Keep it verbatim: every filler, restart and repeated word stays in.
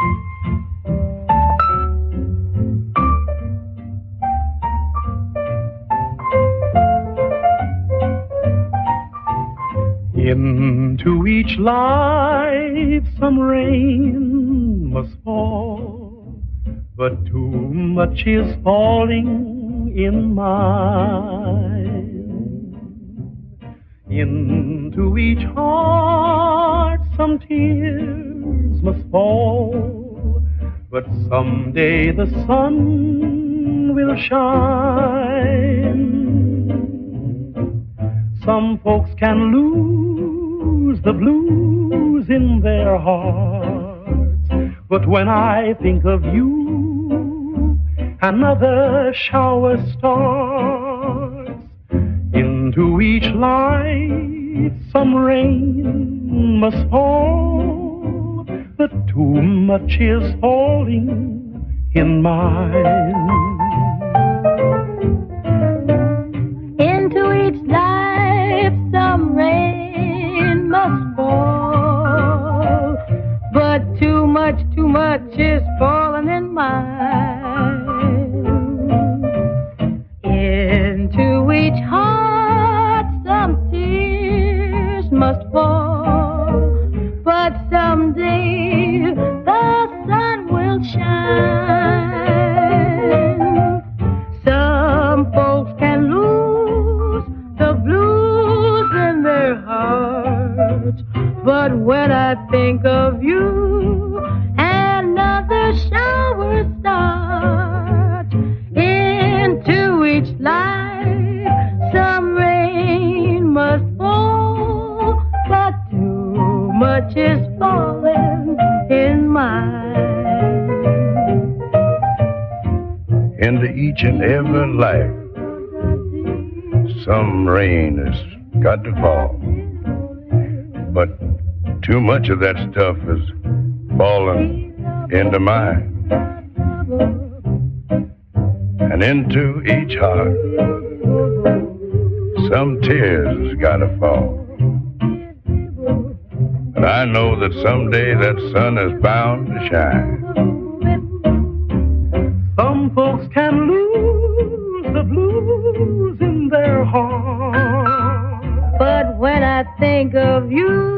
Into each life some rain must fall, but too much is falling in mine. Into each heart some tears must fall, but someday the sun will shine. Some folks can lose the blues in their hearts, but when I think of you, another shower starts. Into each life some rain must fall, but too much is falling in mine. Into each life some rain must fall, but too much, too much is falling in mine. Into each heart some tears must fall, but someday the sun will shine. Some folks can lose the blues in their hearts, but when I think of you, another shower starts. Into each life some rain must fall, but too much is falling in mine. Into each and every life some rain has got to fall, but too much of that stuff is falling into mine. And into each heart some tears has got to fall, but I know that someday that sun is bound to shine. Some folks can lose the blues in their hearts, but when I think of you,